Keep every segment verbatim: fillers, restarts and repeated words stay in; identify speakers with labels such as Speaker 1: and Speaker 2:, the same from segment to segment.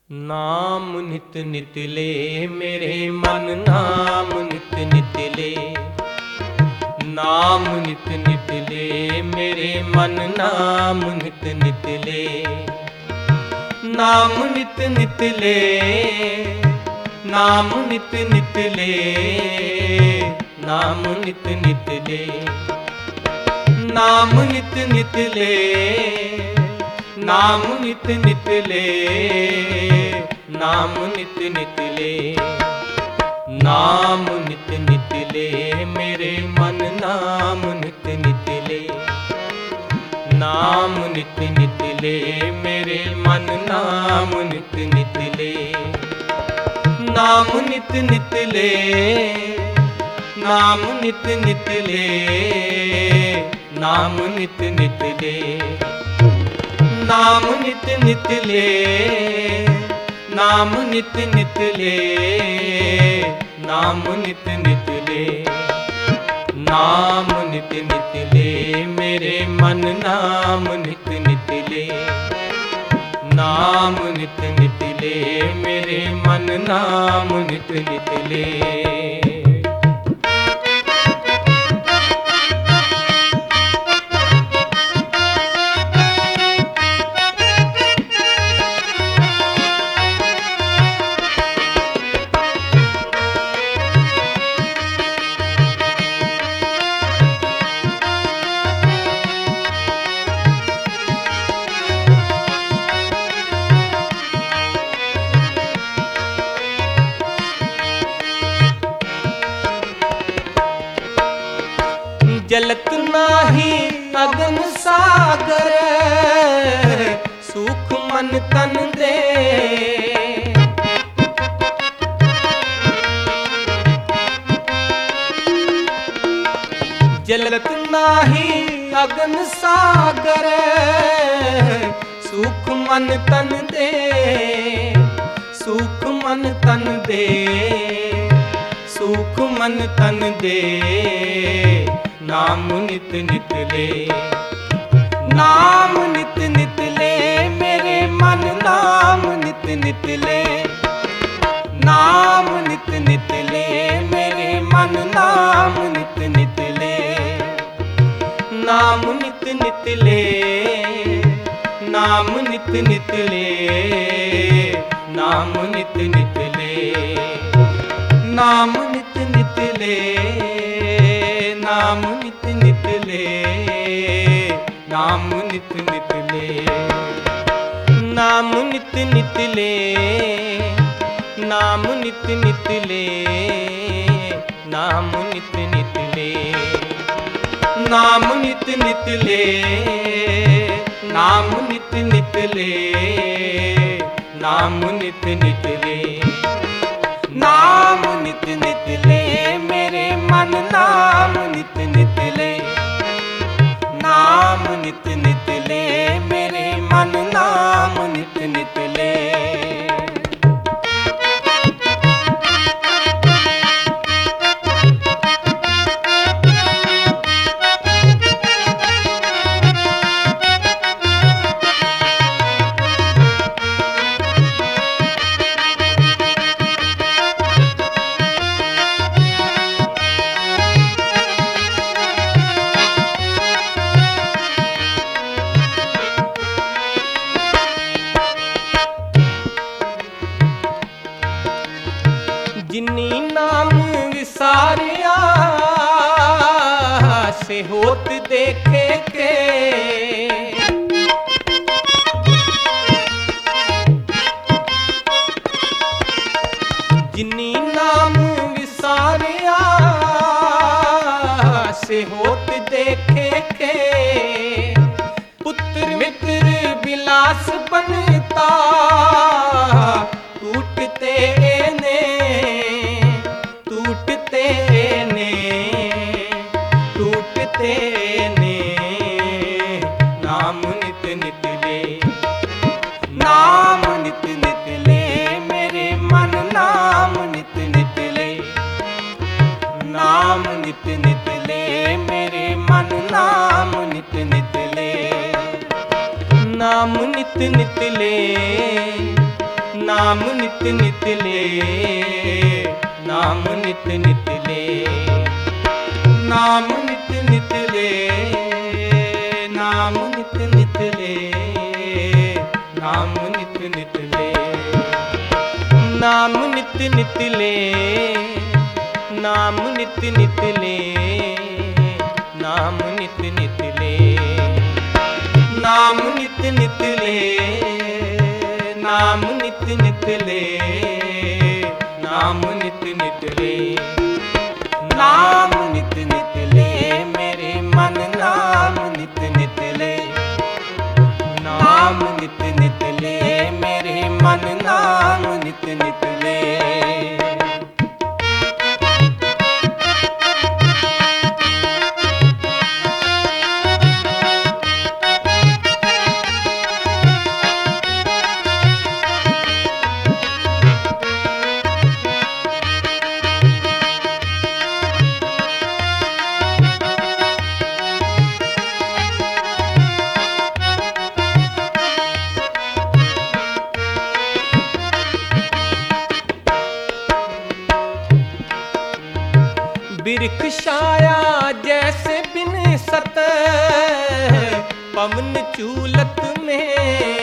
Speaker 1: नाम नित नित ले मेरे मन, नाम नित नित ले। नाम नित नित ले मेरे मन, नाम नित नित ले। नाम नित नित ले, नाम नित नित ले, नाम नित नित ले। नाम नित नित ले, नाम नित नित ले, नाम नित नित ले। नाम नित नित ले मेरे मन, नाम नित नित ले। नाम नित नित ले मेरे मन, नाम नित नित ले। नाम नित नित ले, नाम नित नित ले, नाम नित नित ले। नाम नित नित ले, नाम नित नित ले, नाम नित नित ले। नाम नित नित ले मेरे मन, नाम नित नित ले। नाम नित नित ले मेरे मन, नाम नित नित ले। जलत नाही अगन सागर, सुख मन तन दे। जलत नाही अगन सागर, सुख मन तन दे। सुख मन तन दे, सुख मन तन दे। नाम नित नित ले, नाम नित नित ले मेरे मन, नाम नित नित ले। नाम नित नित ले मेरे मन, नाम नित नित ले। नाम नित नित ले, नाम नित नित ले, नाम नित नित ले। नाम नित नित ले, नाम नित नित ले, नाम नित नित ले। नाम नित नित ले, नाम नित नित ले, नाम नित नित ले। नाम नित नित ले, नाम नित नित ले, नाम नित नित ले। नाम नित नित ले मेरे मन, नाम नित नित ले। नाम नित नित ले मेरे मन, नाम नित नित ले। जिन्नी नाम विसारिया से होत देखे के। जिन्नी नाम विसारिया से होत देखे के। पुत्र मित्र विलास बनता टूटते ने, टूटते ने, टूटते ने। नाम नित नित ले, नाम नित नित ले मेरे मन, नाम नित नित ले। नाम नित नित ले मेरे मन, नाम नित नित ले। नाम नित नित ले, नाम नित नित ले, नाम नित नित ले, नाम नित नित ले, नाम नित नित ले, नाम नित नित ले, नाम नित नित ले, नाम नित नित ले, नाम नित नित ले, नाम नित नित ले, नाम नित नित ले, नाम नित नित ले, नाम नित नित ले, मेरे मन नाम नित नित ले, नाम नित नित ले, मेरे मन नाम नित नित ले। बिरख छाया जैसे बिन सत पवन चूलत में,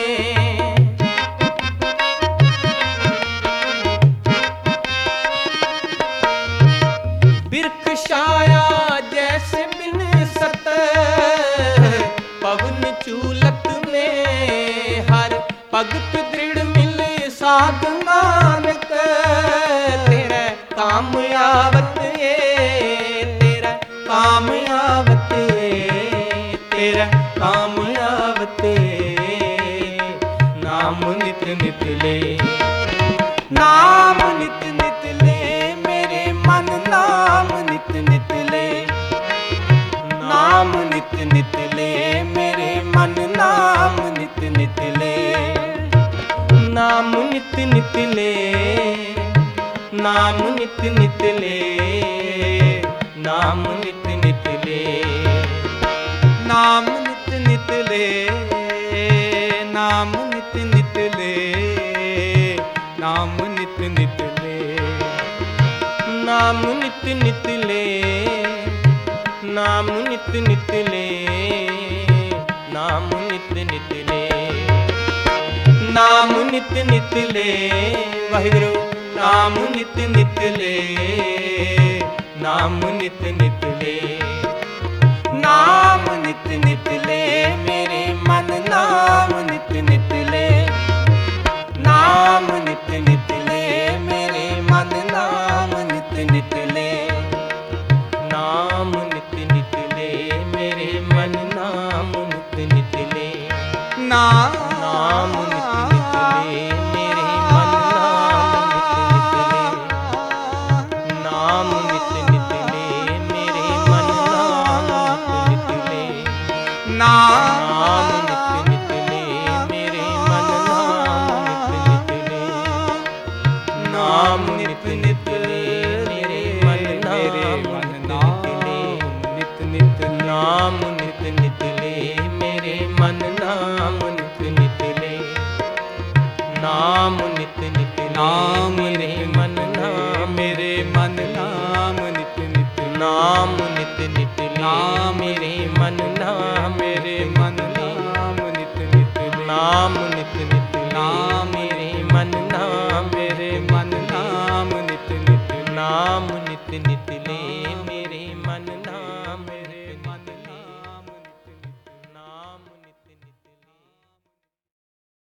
Speaker 1: बिरख छाया जैसे बिन सत पवन चूलत में, हर भगत दृढ़ मिल साध नानक तेरे काम आवत काम आवत, तेरा काम आवत, नाम नित नित ले, नाम नित नित ले, मेरे मन नाम नित नित ले, नाम नित नित ले, मेरे मन नाम नित नित ले, नाम नित नित ले, नाम नित नित ले, नाम नित नित ले, नाम नित नित ले, नाम नित नित ले, नाम नित नित ले, नाम नित नित ले, नाम नित नित ले, नाम नित नित ले, नाम नित नित ले, वाहिगुरु नाम नित नित ले, नाम नित नित ले, नाम नित नित ले, मेरे मन नाम नित नित ले, नाम नित नित ले, मेरे मन नाम नित नित ले, नाम नित नित ले, मेरे मन नाम नित नित ले, नाम नित नित ले, मेरे मन नाम नित नित ले, नाम नित नित ले, मेरे मन नाम नित नित ले, नाम नित नित ले, मेरे मन नाम नित नित ले, नाम नित नित ले, मेरे मन नाम नित नित ले, नाम नित नित नाम मेरे मन नाम, मेरे मन नाम नित नित, नाम नित नित नाम मेरे मन